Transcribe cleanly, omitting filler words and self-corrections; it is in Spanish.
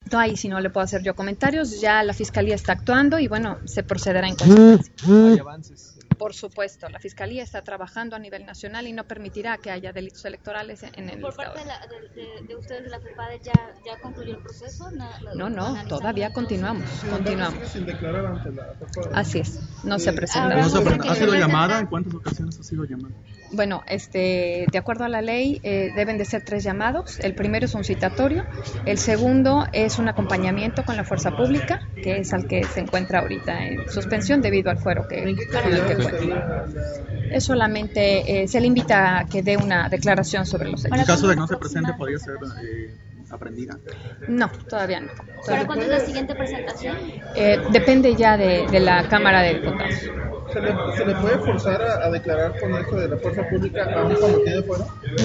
No, ahí sí no le puedo hacer yo comentarios, ya la Fiscalía está actuando y bueno, se procederá en consecuencia. Hay avances. Por supuesto, la Fiscalía está trabajando a nivel nacional y no permitirá que haya delitos electorales en el Por Estado. parte de ustedes de la FEPADE, ¿ya concluyó el proceso? No, todavía continuamos. Sigue sin declarar ante la FEPADE. Así es, no se presenta. ¿Ha sido llamada? ¿En cuántas ocasiones ha sido llamada? Bueno, de acuerdo a la ley, deben de ser 3 llamados. El primero es un citatorio, el segundo es un acompañamiento con la fuerza pública, que es al que se encuentra ahorita en suspensión debido al fuero con el que cuenta. Es solamente, se le invita a que dé una declaración sobre los hechos. En caso de que no se presente, ¿podría ser aprendida? No, todavía no. ¿Para cuándo es la siguiente presentación? Depende ya de la Cámara de Diputados. ¿Se le puede forzar a declarar con esto de la fuerza pública aún cuando tiene fuero?